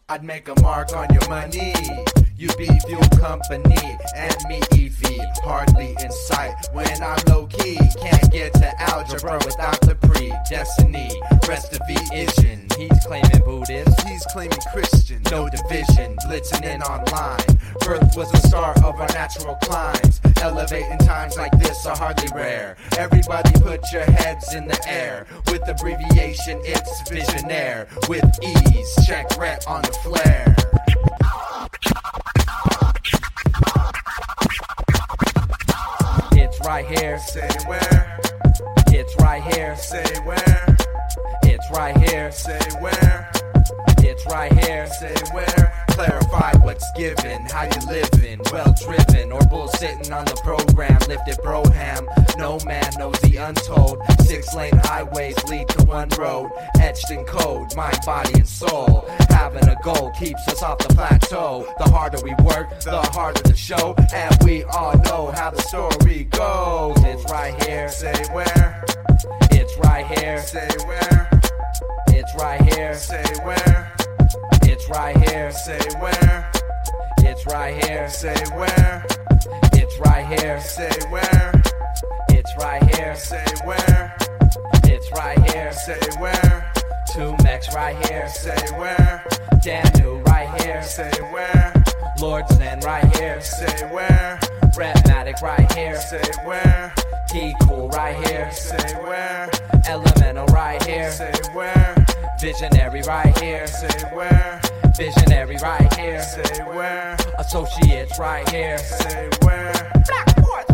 I'd make a mark on your money. You be fuel company and me EV, hardly in sight when I'm low key. Can't get to algebra without the predestiny. Rest of vision. He's claiming Buddhist, he's claiming Christian. No division, blitzing in online. Birth was the start of our natural climbs. Elevating times like this are hardly rare. Everybody put your heads in the air. With abbreviation, it's visionaire. With ease, check ret on the flare. It's right here. Say where. It's right here. Say where. It's right here. Say where. It's right here. Say where. Clarify what's given, how you living, well driven, or bull sitting on the program, lifted broham. No man knows the untold. 6-lane highways lead to one road, etched in code, mind, body, and soul. Having a goal keeps us off the plateau. The harder we work, the harder the show, and we all know how the story goes. It's right here. Say where. It's right here. Say where. It's right here. Say where. It's right here. Say where. It's right here. Say where. It's right here. Say where. It's right here. Say where. It's right here. Say where. 2Mex right here. Say where. Danu right here. Say where. Lord Zen right here. Say where. Redmatic right here. Say where. T Cool right here. Say where. Elemental right here. Say where. Visionary right here. Say where. Visionary right here. Say where. Associates right here. Say where. Black Force